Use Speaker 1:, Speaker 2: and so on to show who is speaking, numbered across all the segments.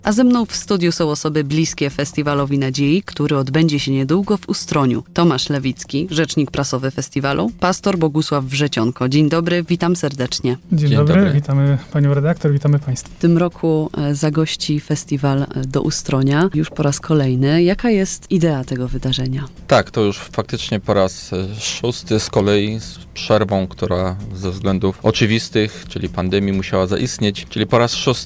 Speaker 1: A ze mną w studiu są osoby bliskie Festiwalowi Nadziei, który odbędzie się niedługo w Ustroniu. Tomasz Lewicki, rzecznik prasowy festiwalu, pastor Bogusław Wrzecionko. Dzień dobry, witam serdecznie.
Speaker 2: Dzień dobry, witamy panią redaktor, witamy państwa.
Speaker 1: W tym roku zagości festiwal do Ustronia już po raz kolejny. Jaka jest idea tego wydarzenia?
Speaker 3: Tak, to już faktycznie po raz 6 z kolei, z przerwą, która ze względów oczywistych, czyli pandemii, musiała zaistnieć. Czyli po raz 6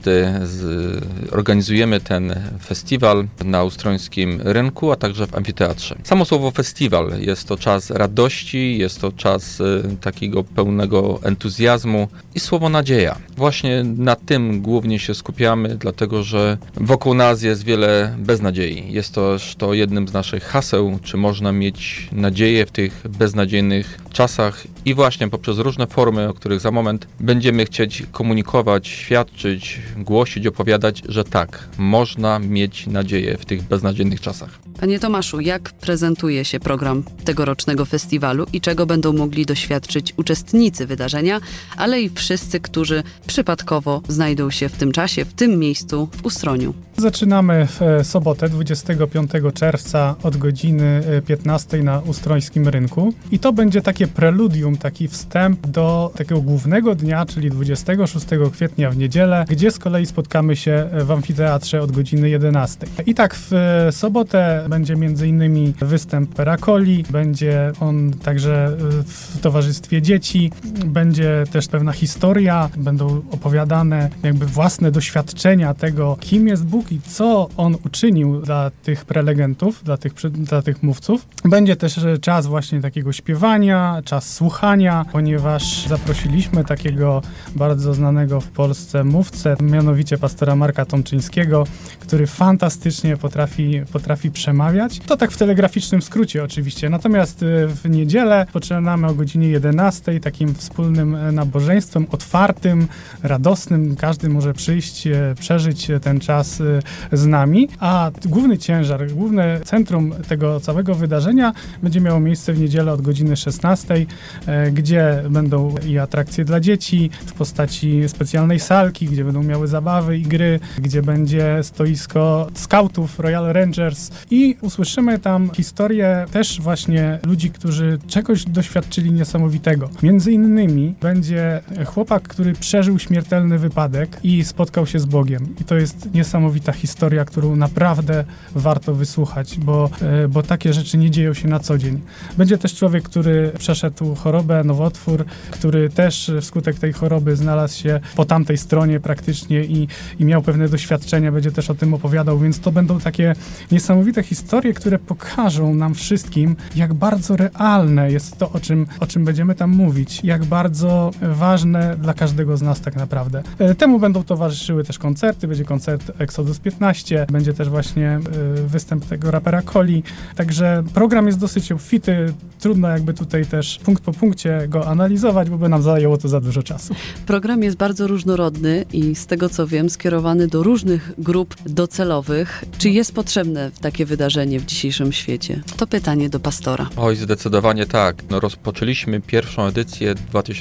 Speaker 3: organizujemy ten festiwal na ustrońskim rynku, a także w amfiteatrze. Samo słowo festiwal, jest to czas radości, jest to czas takiego pełnego entuzjazmu i słowo nadzieja. Właśnie na tym głównie się skupiamy, dlatego że wokół nas jest wiele beznadziei. Jest to jednym z naszych haseł, czy można mieć nadzieję w tych beznadziejnych czasach i właśnie poprzez różne formy, o których za moment będziemy chcieć komunikować, świadczyć, głosić, opowiadać, że tak, można mieć nadzieję w tych beznadziejnych czasach.
Speaker 1: Panie Tomaszu, jak prezentuje się program tegorocznego festiwalu i czego będą mogli doświadczyć uczestnicy wydarzenia, ale i wszyscy, którzy przypadkowo znajdą się w tym czasie, w tym miejscu w Ustroniu?
Speaker 2: Zaczynamy w sobotę, 25 czerwca od godziny 15 na Ustrońskim Rynku i to będzie takie preludium, taki wstęp do takiego głównego dnia, czyli 26 kwietnia w niedzielę, gdzie z kolei spotkamy się w amfiteatrze od godziny 11. I tak w sobotę będzie m.in. występ Peracoli, będzie on także w towarzystwie dzieci, będzie też pewna historia, będą opowiadane jakby własne doświadczenia tego, kim jest Bóg i co On uczynił dla tych prelegentów, dla tych mówców. Będzie też czas właśnie takiego śpiewania, czas słuchania, ponieważ zaprosiliśmy takiego bardzo znanego w Polsce mówcę, mianowicie pastora Marka Tomczyńskiego, który fantastycznie potrafi przemawiać. To tak w telegraficznym skrócie oczywiście. Natomiast w niedzielę poczynamy o godzinie 11 takim wspólnym nabożeństwem, otwartym, radosnym. Każdy może przyjść, przeżyć ten czas z nami, a główny ciężar, główne centrum tego całego wydarzenia będzie miało miejsce w niedzielę od godziny 16, gdzie będą i atrakcje dla dzieci w postaci specjalnej salki, gdzie będą miały zabawy i gry, gdzie będzie stoisko skautów, Royal Rangers i usłyszymy tam historię też właśnie ludzi, którzy czegoś doświadczyli niesamowitego. Między innymi będzie chłopak, który przeżył śmiertelny wypadek i spotkał się z Bogiem. I to jest niesamowita historia, którą naprawdę warto wysłuchać, bo takie rzeczy nie dzieją się na co dzień. Będzie też człowiek, który przeszedł chorobę, nowotwór, który też wskutek tej choroby znalazł się po tamtej stronie praktycznie i miał pewne doświadczenia, będzie też o tym opowiadał, więc to będą takie niesamowite historie, które pokażą nam wszystkim, jak bardzo realne jest to, o czym będziemy tam mówić, jak bardzo ważne dla każdego z nas tak naprawdę. Temu będą towarzyszyły też koncerty, będzie koncert Exodus 15, będzie też właśnie występ tego rapera Coli, także program jest dosyć obfity, trudno jakby tutaj też punkt po punkcie go analizować, bo by nam zajęło to za dużo czasu.
Speaker 1: Program jest bardzo różnorodny i z tego co wiem skierowany do różnych grup docelowych. Czy jest potrzebne takie wydarzenie w dzisiejszym świecie? To pytanie do pastora.
Speaker 3: Oj, zdecydowanie tak. Rozpoczęliśmy pierwszą edycję w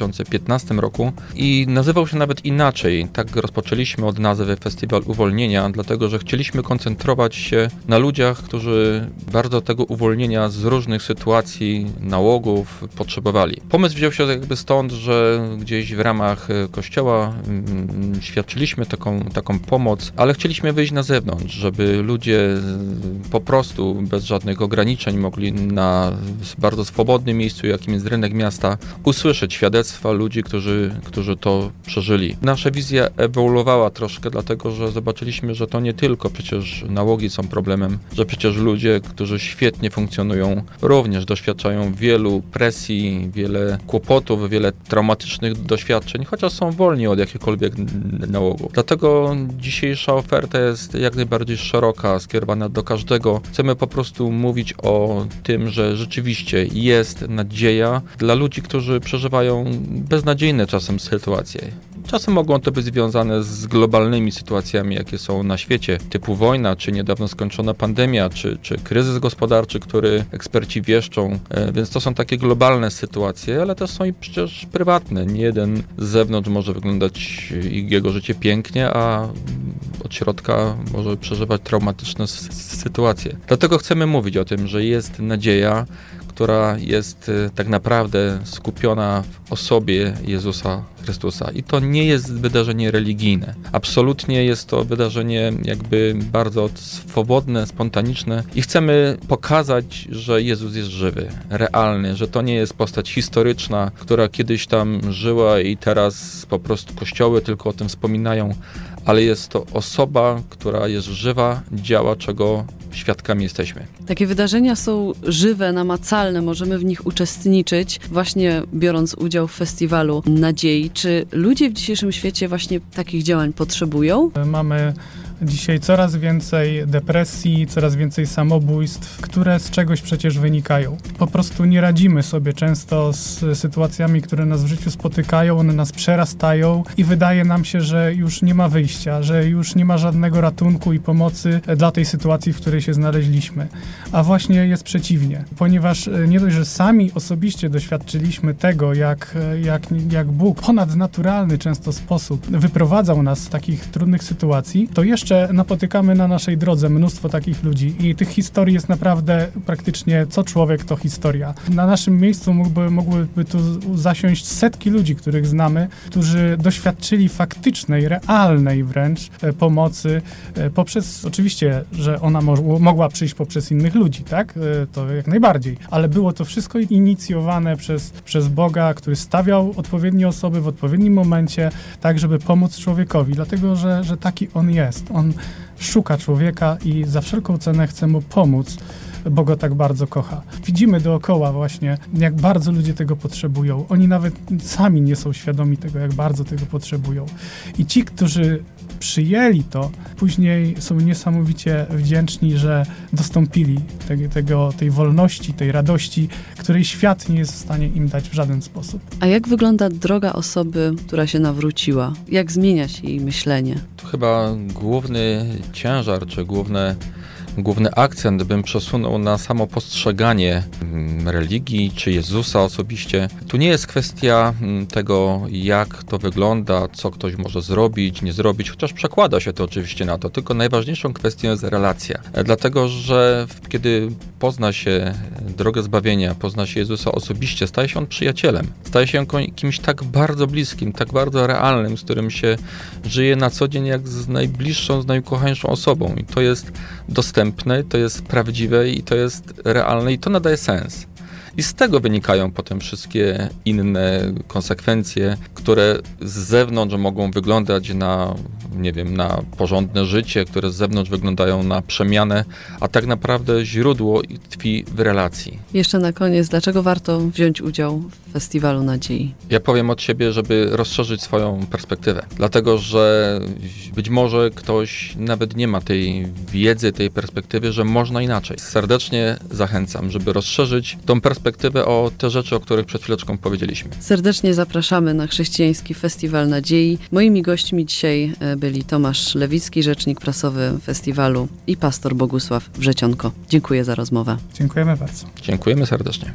Speaker 3: 2015 roku i nazywał się nawet inaczej. Tak rozpoczęliśmy od nazwy Festiwal Uwolnienia, dlatego że chcieliśmy koncentrować się na ludziach, którzy bardzo tego uwolnienia z różnych sytuacji, nałogów potrzebowali. Pomysł wziął się jakby stąd, że gdzieś w ramach Kościoła świadczyliśmy taką pomoc, ale chcieliśmy wyjść na zewnątrz, żeby ludzie po prostu bez żadnych ograniczeń mogli na bardzo swobodnym miejscu, jakim jest rynek miasta, usłyszeć świadectwa ludzi, którzy to przeżyli. Nasza wizja ewoluowała troszkę, dlatego że zobaczyliśmy, że to nie tylko przecież nałogi są problemem, że przecież ludzie, którzy świetnie funkcjonują, również doświadczają wielu presji, wiele kłopotów, wiele traumatycznych doświadczeń, chociaż są wolni od jakichkolwiek nałogów. Dlatego dzisiejsza oferta jest jak najbardziej szeroka, skierowana do każdego. Chcemy po prostu mówić o tym, że rzeczywiście jest nadzieja dla ludzi, którzy przeżywają beznadziejne czasem sytuacje. Czasem mogą to być związane z globalnymi sytuacjami, jakie są na świecie, typu wojna, czy niedawno skończona pandemia, czy kryzys gospodarczy, który eksperci wieszczą. Więc to są takie globalne sytuacje, ale też są i przecież prywatne. Nie jeden z zewnątrz może wyglądać jego życie pięknie, a od środka może przeżywać traumatyczne sytuacje. Dlatego chcemy mówić o tym, że jest nadzieja, która jest tak naprawdę skupiona w osobie Jezusa Chrystusa. I to nie jest wydarzenie religijne. Absolutnie jest to wydarzenie jakby bardzo swobodne, spontaniczne i chcemy pokazać, że Jezus jest żywy, realny, że to nie jest postać historyczna, która kiedyś tam żyła i teraz po prostu kościoły tylko o tym wspominają, ale jest to osoba, która jest żywa, działa, czego świadkami jesteśmy.
Speaker 1: Takie wydarzenia są żywe, namacalne, możemy w nich uczestniczyć, właśnie biorąc udział w festiwalu nadziei. Czy ludzie w dzisiejszym świecie właśnie takich działań potrzebują?
Speaker 2: Mamy dzisiaj coraz więcej depresji, coraz więcej samobójstw, które z czegoś przecież wynikają. Po prostu nie radzimy sobie często z sytuacjami, które nas w życiu spotykają, one nas przerastają i wydaje nam się, że już nie ma wyjścia, że już nie ma żadnego ratunku i pomocy dla tej sytuacji, w której się znaleźliśmy. A właśnie jest przeciwnie, ponieważ nie dość, że sami osobiście doświadczyliśmy tego, jak Bóg w ponadnaturalny często sposób wyprowadzał nas z takich trudnych sytuacji, to jeszcze napotykamy na naszej drodze mnóstwo takich ludzi i tych historii jest naprawdę praktycznie co człowiek to historia. Na naszym miejscu mogłyby tu zasiąść setki ludzi, których znamy, którzy doświadczyli faktycznej, realnej wręcz pomocy poprzez, oczywiście, że ona mogła przyjść poprzez innych ludzi, tak? To jak najbardziej, ale było to wszystko inicjowane przez Boga, który stawiał odpowiednie osoby w odpowiednim momencie, tak, żeby pomóc człowiekowi, dlatego, że taki On jest. On szuka człowieka i za wszelką cenę chce mu pomóc, bo go tak bardzo kocha. Widzimy dookoła właśnie, jak bardzo ludzie tego potrzebują. Oni nawet sami nie są świadomi tego, jak bardzo tego potrzebują. I ci, którzy przyjęli to, później są niesamowicie wdzięczni, że dostąpili tej wolności, tej radości, której świat nie jest w stanie im dać w żaden sposób.
Speaker 1: A jak wygląda droga osoby, która się nawróciła? Jak zmienia się jej myślenie?
Speaker 3: Tu chyba główny ciężar, czy główny akcent bym przesunął na samo postrzeganie religii czy Jezusa osobiście. Tu nie jest kwestia tego, jak to wygląda, co ktoś może zrobić, nie zrobić, chociaż przekłada się to oczywiście na to, tylko najważniejszą kwestią jest relacja. Dlatego, że kiedy pozna się drogę zbawienia, pozna się Jezusa osobiście, staje się On przyjacielem. Staje się kimś tak bardzo bliskim, tak bardzo realnym, z którym się żyje na co dzień jak z najbliższą, z najukochańszą osobą. I to jest dostępne, to jest prawdziwe i to jest realne i to nadaje sens. I z tego wynikają potem wszystkie inne konsekwencje, które z zewnątrz mogą wyglądać na, nie wiem, na porządne życie, które z zewnątrz wyglądają na przemianę, a tak naprawdę źródło tkwi w relacji.
Speaker 1: Jeszcze na koniec, dlaczego warto wziąć udział w Festiwalu Nadziei?
Speaker 3: Ja powiem od siebie, żeby rozszerzyć swoją perspektywę. Dlatego, że być może ktoś nawet nie ma tej wiedzy, tej perspektywy, że można inaczej. Serdecznie zachęcam, żeby rozszerzyć tą perspektywę o te rzeczy, o których przed chwileczką powiedzieliśmy.
Speaker 1: Serdecznie zapraszamy na Chrześcijański Festiwal Nadziei. Moimi gośćmi dzisiaj byli Tomasz Lewicki, rzecznik prasowy festiwalu, i pastor Bogusław Wrzecionko. Dziękuję za rozmowę.
Speaker 2: Dziękujemy bardzo.
Speaker 3: Dziękujemy serdecznie.